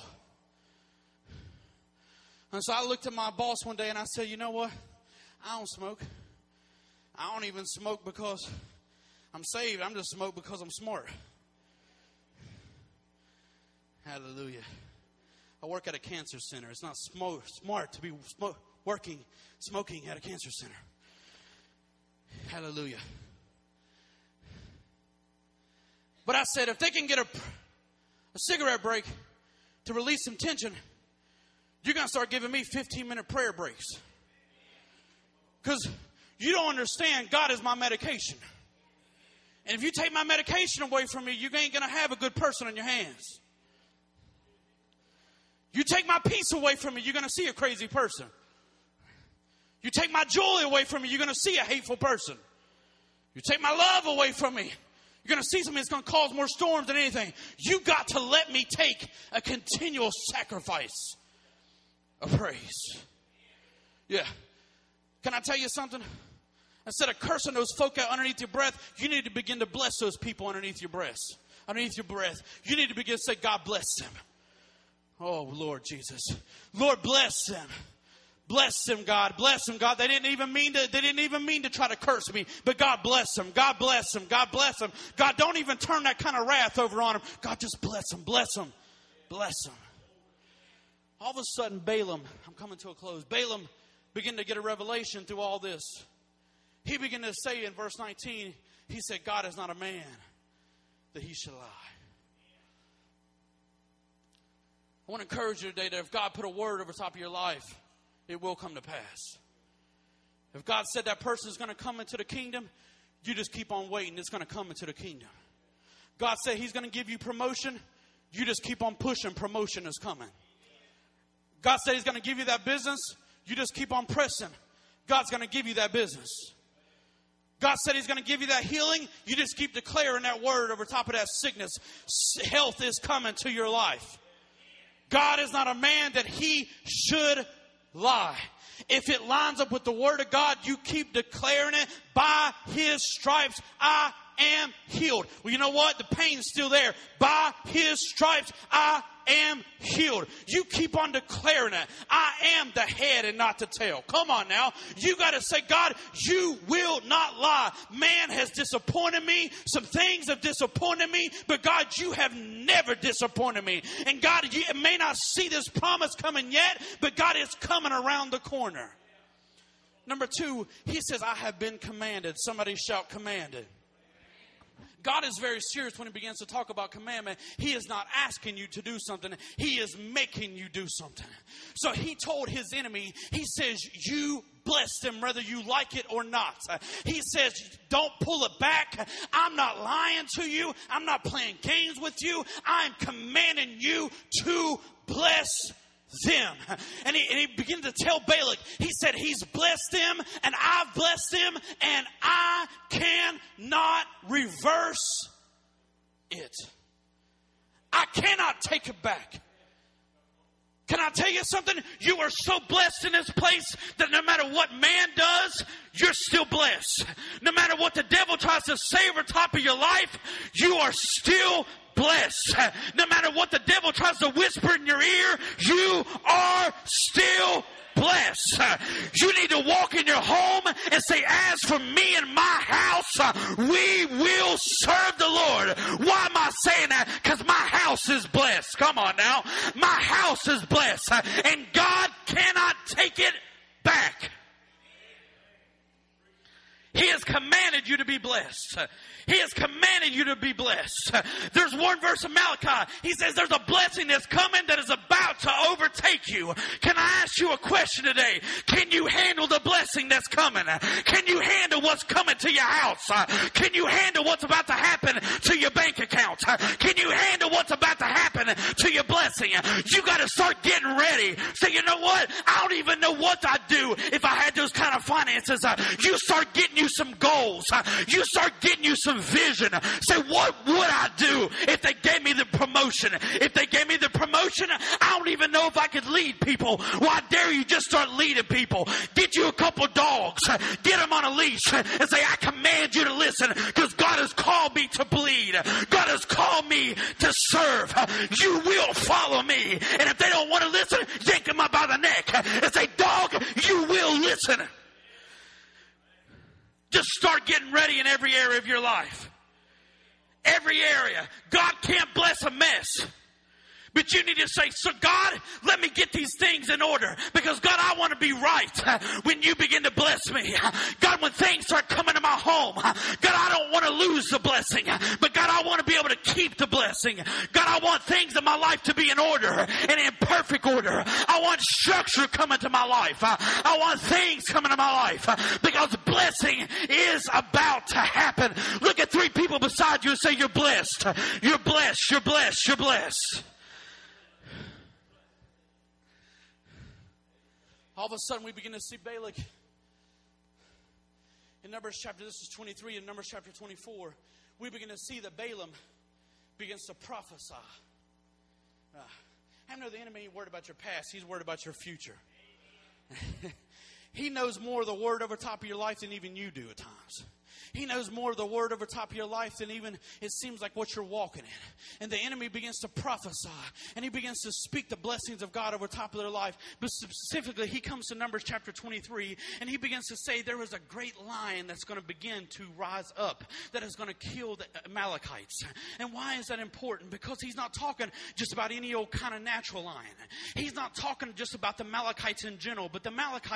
And so I looked at my boss one day and I said, you know what? I don't smoke. I don't even smoke because I'm saved. I'm just smoke because I'm smart. Hallelujah. I work at a cancer center. It's not smoke, smart to be smoke, working, smoking at a cancer center. Hallelujah. But I said, if they can get a, a cigarette break to release some tension, you're going to start giving me fifteen-minute prayer breaks. Because you don't understand, God is my medication. And if you take my medication away from me, you ain't going to have a good person on your hands. You take my peace away from me, you're going to see a crazy person. You take my joy away from me, you're going to see a hateful person. You take my love away from me, you're going to see something that's going to cause more storms than anything. You got to let me take a continual sacrifice of praise. Yeah. Can I tell you something? Instead of cursing those folk out underneath your breath, you need to begin to bless those people underneath your breath. Underneath your breath. You need to begin to say, God bless them. Oh, Lord Jesus. Lord, bless them. Bless them, God. Bless them, God. They didn't even mean to, they didn't even mean to try to curse me. But God bless them. God bless them. God bless them. God, don't even turn that kind of wrath over on them. God, just bless them. Bless them. Bless them. All of a sudden, Balaam, I'm coming to a close. Balaam began to get a revelation through all this. He began to say in verse nineteen, He said, God is not a man that he should lie. I want to encourage you today that if God put a word over top of your life, it will come to pass. If God said that person is going to come into the kingdom, you just keep on waiting. It's going to come into the kingdom. God said he's going to give you promotion. You just keep on pushing. Promotion is coming. God said he's going to give you that business. You just keep on pressing. God's going to give you that business. God said he's going to give you that healing. You just keep declaring that word over top of that sickness. Health is coming to your life. God is not a man that he should lie. If it lines up with the word of God, you keep declaring it. By his stripes, I am healed. Well, you know what? The pain's still there. By his stripes, I am healed. You keep on declaring it. I am the head and not the tail. Come on now. You got to say, God, you will not lie. Man has disappointed me. Some things have disappointed me. But God, you have never disappointed me. And God, you may not see this promise coming yet, but God, is coming around the corner. Number two, he says, I have been commanded. Somebody shout commanded. God is very serious when he begins to talk about commandment. He is not asking you to do something. He is making you do something. So he told his enemy, he says, you bless them whether you like it or not. He says, don't pull it back. I'm not lying to you. I'm not playing games with you. I'm commanding you to bless them. And he, and he began to tell Balak, he said, he's blessed them and I've blessed them and I cannot reverse it. I cannot take it back. Can I tell you something? You are so blessed in this place that no matter what man does, you're still blessed. No matter what the devil tries to say over top of your life, you are still blessed. No matter what the devil tries to whisper in your ear, you are still blessed. You need to walk in your home and say, as for me and my house, we will serve the Lord. Why am I saying that? Because my house is blessed. Come on now. My house is blessed. And God cannot take it back. He has commanded you to be blessed. He has commanded you to be blessed. There's one verse in Malachi. He says there's a blessing that's coming that is about to overtake you. Can I ask you a question today? Can you handle the blessing that's coming? Can you handle what's coming to your house? Can you handle what's about to happen to your bank account? Can you handle what's about to happen to your blessing? You got to start getting ready. Say, you know what? I don't even know what I'd do if I had those kind of finances. You start getting you some goals. You start getting you some vision. Say, what would I do if they gave me the promotion? If they gave me the promotion, I don't even know if I could lead people. Well, I dare you just start leading people. Get you a couple dogs. Get them on a leash and say, I command you to listen because God has called me to bleed. God has called me to serve. You will follow me. And if they don't want to listen, yank them up by the neck and say, dog, you will listen. Just start getting ready in every area of your life. Every area. God can't bless a mess. But you need to say, so God, let me get these things in order. Because God, I want to be right when you begin to bless me. God, when things start coming to my home, God, I don't want to lose the blessing. But God, I want to be able to keep the blessing. God, I want things in my life to be in order and in perfect order. I want structure coming to my life. I want things coming to my life because blessing is about to happen. Look at three people beside you and say, you're blessed. You're blessed. You're blessed. You're blessed. All of a sudden, we begin to see Balak. In Numbers chapter, this is twenty-three, in Numbers chapter twenty-four, we begin to see that Balaam begins to prophesy. Uh, I know the enemy ain't worried about your past. He's worried about your future. He knows more of the word over top of your life than even you do at times. He knows more of the word over top of your life than even it seems like what you're walking in. And the enemy begins to prophesy. And he begins to speak the blessings of God over top of their life. But specifically, he comes to Numbers chapter twenty-three. And he begins to say there is a great lion that's going to begin to rise up. That is going to kill the Amalekites. And why is that important? Because he's not talking just about any old kind of natural lion. He's not talking just about the Amalekites in general. But the Amalekites go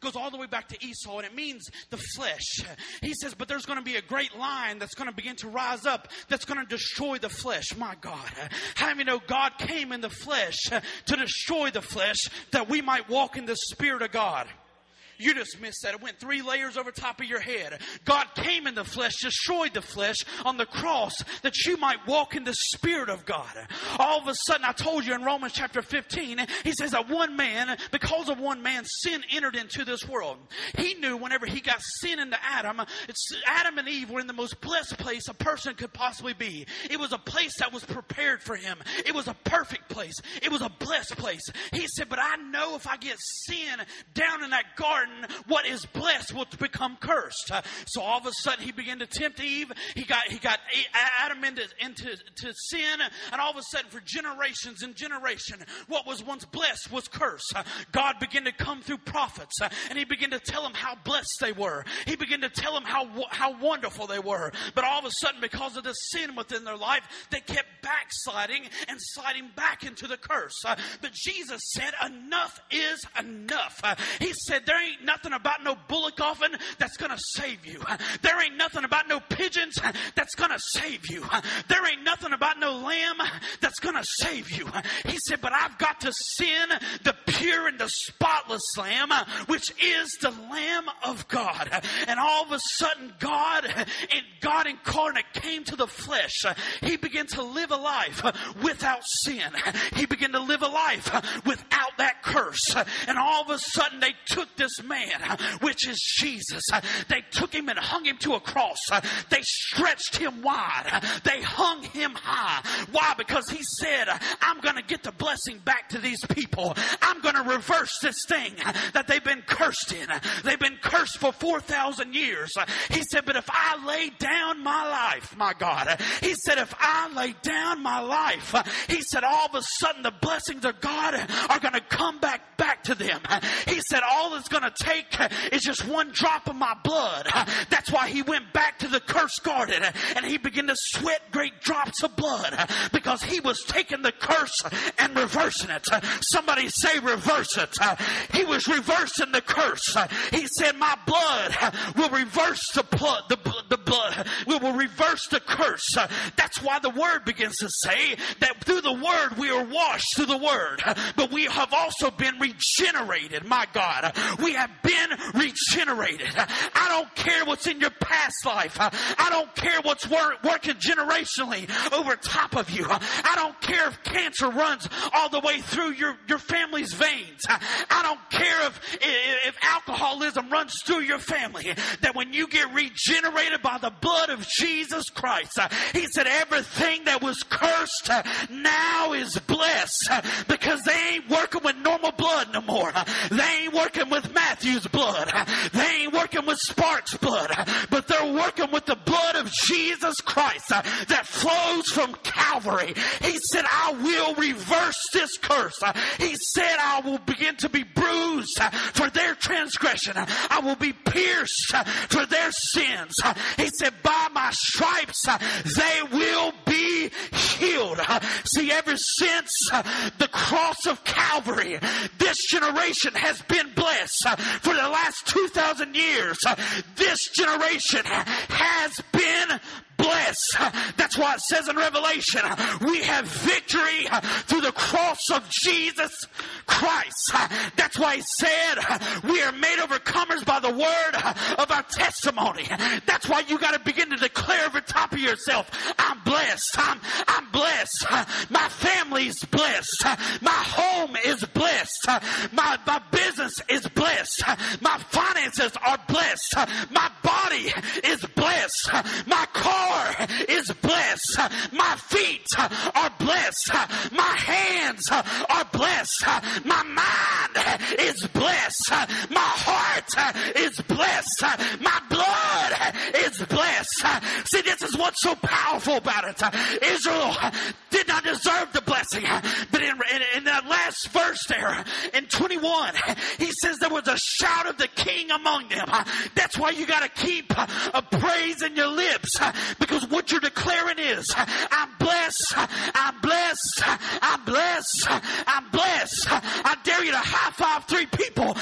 goes all the way back to Esau, and it means the flesh. He says, but there's going to be a great lion that's going to begin to rise up, that's going to destroy the flesh. My God. How many know God came in the flesh to destroy the flesh that we might walk in the Spirit of God? You just missed that. It went three layers over top of your head. God came in the flesh, destroyed the flesh on the cross that you might walk in the Spirit of God. All of a sudden, I told you in Romans chapter fifteen, he says that one man, because of one man, sin entered into this world. He knew whenever he got sin into Adam, it's, Adam and Eve were in the most blessed place a person could possibly be. It was a place that was prepared for him. It was a perfect place. It was a blessed place. He said, but I know if I get sin down in that garden, what is blessed will become cursed. Uh, so all of a sudden he began to tempt Eve. He got he got Adam into, into to sin. And all of a sudden for generations and generation, what was once blessed was cursed. Uh, God began to come through prophets. Uh, and he began to tell them how blessed they were. He began to tell them how, how wonderful they were. But all of a sudden, because of the sin within their life, they kept backsliding and sliding back into the curse. Uh, but Jesus said, enough is enough. Uh, he said, there ain't nothing about no bullock coffin that's going to save you. There ain't nothing about no pigeons that's going to save you. There ain't nothing about no lamb that's going to save you. He said, but I've got to send the pure and the spotless lamb, which is the Lamb of God. And all of a sudden, God and God incarnate came to the flesh. He began to live a life without sin. He began to live a life without that curse. And all of a sudden, they took this man, which is Jesus. They took him and hung him to a cross. They stretched him wide. They hung him high. Why? Because he said, I'm going to get the blessing back to these people. I'm going to reverse this thing that they've been cursed in. They've been cursed for four thousand years. He said, but if I lay down my life, my God, he said, if I lay down my life, he said, all of a sudden the blessings of God are going to come back back to them. He said, all it's going to take is just one drop of my blood. That's why he went back to the cursed garden and he began to sweat great drops of blood, because he was taking the curse and reversing it. Somebody say reverse it. He was reversing the curse. He said, my blood will reverse the blood, the, the blood, we will reverse the curse. That's why the word begins to say that through the word we are washed through the word, but we have also been regenerated. My God, we have been regenerated. I don't care what's in your past life. I don't care what's wor- working generationally over top of you. I don't care if cancer runs all the way through your, your family's veins. I don't care if, if alcoholism runs through your family. That when you get regenerated by the blood of Jesus Christ, he said everything that was cursed now is blessed, because they ain't working with normal blood no more. They ain't working with Matthew's blood. They ain't working with Sparks' blood, but they're working with the blood of Jesus Christ that flows from Calvary. He said, I will reverse this curse. He said, I will begin to be bruised for their transgression. I will be pierced for their sins. He said, by my stripes they will be healed. See, ever since the cross of Calvary, this generation has been blessed. For the last two thousand years, this generation has been blessed. That's why it says in Revelation, we have victory through the cross of Jesus Christ. That's why he said we are made overcomers by the word of our testimony. That's why you got to begin to declare over top of yourself, I'm blessed. I'm, I'm blessed. My family's blessed. My home is blessed. My, my business is blessed. My finances are blessed. My body is blessed. My car is blessed. My feet are blessed. My hands are blessed. My mind is blessed. My heart is blessed. My blood is blessed. See, this is what's so powerful about it. Israel did not deserve the blessing, but in, in, in that last verse there, in twenty-one, he says there was a shout of the king among them. That's why you got to keep a praise in your lips, because what you're declaring is, I'm blessed, I'm blessed, I'm blessed, I'm blessed. I dare you to high five three people and just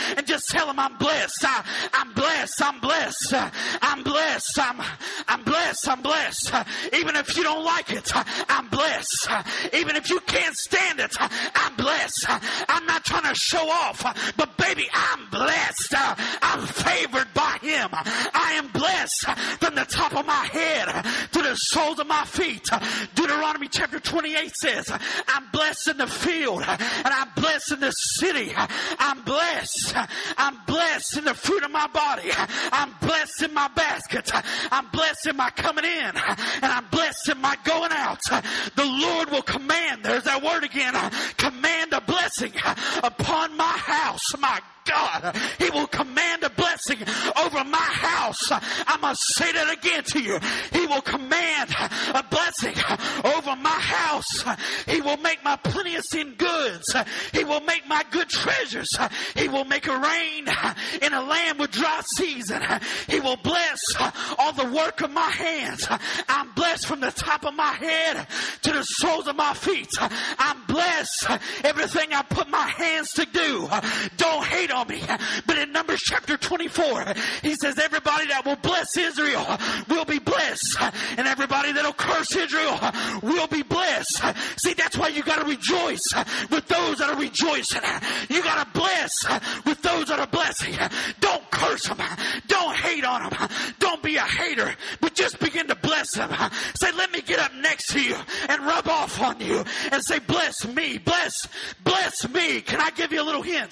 Just tell him, I'm blessed. I, I'm blessed. I'm blessed. I'm blessed. I'm, I'm blessed. I'm blessed. Even if you don't like it, I'm blessed. Even if you can't stand it, I'm blessed. I'm not trying to show off, but baby, I'm blessed. I'm favored by him. I am blessed from the top of my head to the soles of my feet. Deuteronomy chapter twenty-eight says, I'm blessed in the field and I'm blessed in the city. I'm blessed. I'm blessed in the fruit of my body. I'm blessed in my basket. I'm blessed in my coming in and I'm blessed in my going out. The Lord will command, there's that word again, command a blessing upon my house. My God, he will command a blessing over my house. I must say that again to you. He will command a blessing over my house. He will make my plenteous in goods. He will make my good treasures. He will make it rain in a land with dry season. He will bless all the work of my hands. I'm blessed from the top of my head to the soles of my feet. I'm blessed everything I put my hands to do. Don't hate on me. But in Numbers chapter twenty-four, he says everybody that will bless Israel will be blessed. And everybody that will curse Israel will be blessed. See, that's why you got to rejoice with those that are rejoicing. You got to bless with those that are blessing. Don't curse them. Don't hate on them. Don't be a hater. But just begin to bless them. Say, let me get up next to you and rub off on you and say, bless me. Bless, bless me. Can I give you a little hint?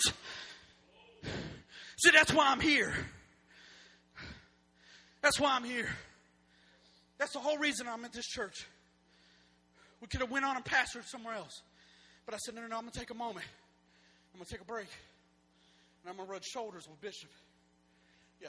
See, that's why I'm here. That's why I'm here. That's the whole reason I'm at this church. We could have went on and pastored somewhere else. But I said, no, no, no, I'm going to take a moment. I'm going to take a break. And I'm going to rub shoulders with Bishop. Yeah.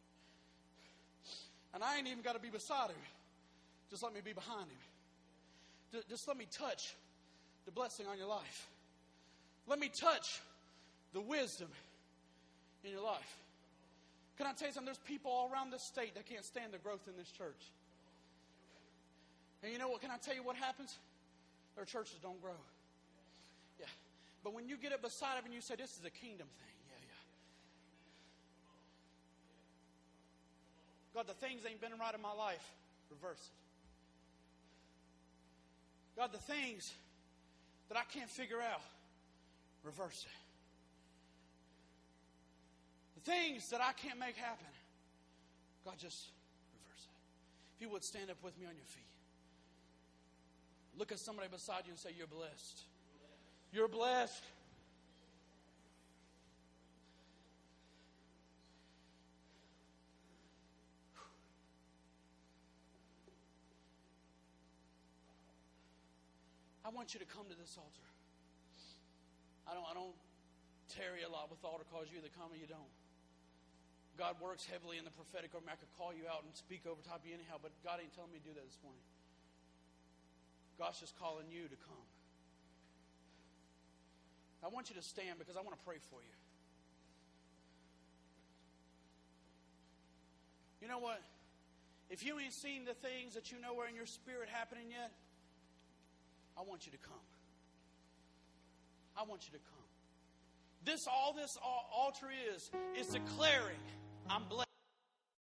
And I ain't even got to be beside him. Just let me be behind him. Just let me touch the blessing on your life. Let me touch the wisdom in your life. Can I tell you something? There's people all around this state that can't stand the growth in this church. And you know what? Can I tell you what happens? Their churches don't grow. Yeah. But when you get it beside them and you say, this is a kingdom thing. Yeah, yeah. God, the things ain't been right in my life. Reverse it. God, the things that I can't figure out. Reverse it. The things that I can't make happen, God, just reverse it. If you would stand up with me on your feet. Look at somebody beside you and say, you're blessed. You're blessed. I want you to come to this altar. I don't, I don't tarry a lot with altar calls. You either come or you don't. God works heavily in the prophetic. Or I could call you out and speak over top of you anyhow, but God ain't telling me to do that this morning. God's just calling you to come. I want you to stand because I want to pray for you. You know what? If you ain't seen the things that you know are in your spirit happening yet, I want you to come. I want you to come. This, all this altar is, is declaring, I'm blessed.